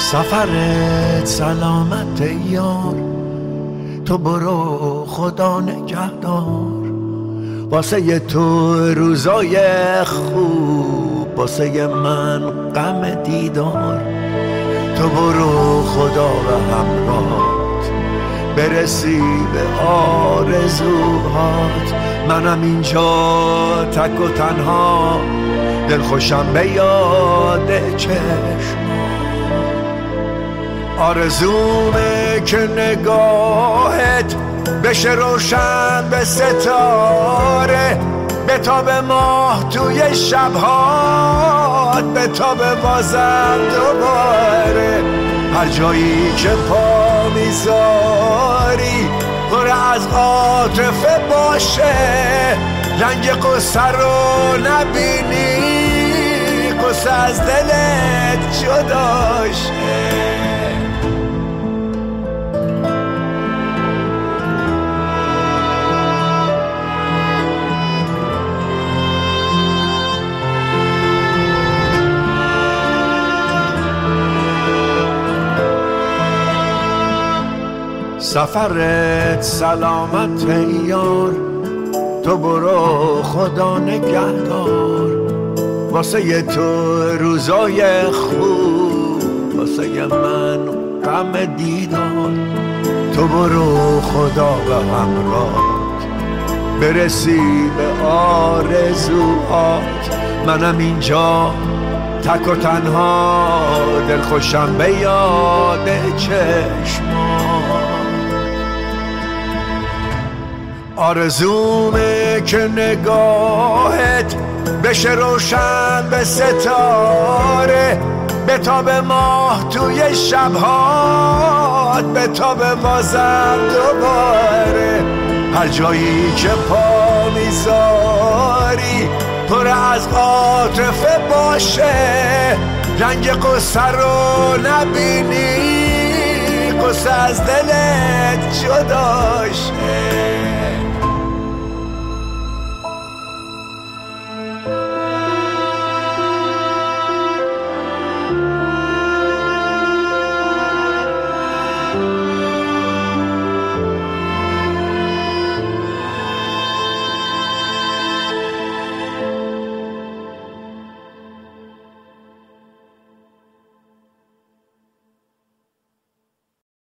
سفرت سلامت یار، تو برو خدا نگهدار. واسه تو روزای خوب، واسه من غم دیدار. تو برو خدا و همراهت، برسی به آرزوهات. منم اینجا تک و تنها، دلخوشم به یاد چشم. آرزومه که نگاهت بشه روشن به ستاره، بتابه ماه توی شبهات، بتابه بازم دوباره. هر جایی که پا میذاری پر از عاطفه باشه، رنگ قصه رو نبینی، قصه از دلت جداشه. سفرت سلامت یار، تو برو خدا نگهدار. واسه تو روزای خوب، واسه من غم دیدار. تو برو خدا و همراهت، برسی به آرزوهات. منم اینجا تک و تنها، دلخوشم به یاد چشمات. آرزومه که نگاهت بشه روشن به ستاره، بتابه ماه توی شبهات، بتابه بازم دوباره. هر جایی که پا میذاری پر از عاطفه باشه، رنگ قصه رو نبینی، قصه از دلت جداشه.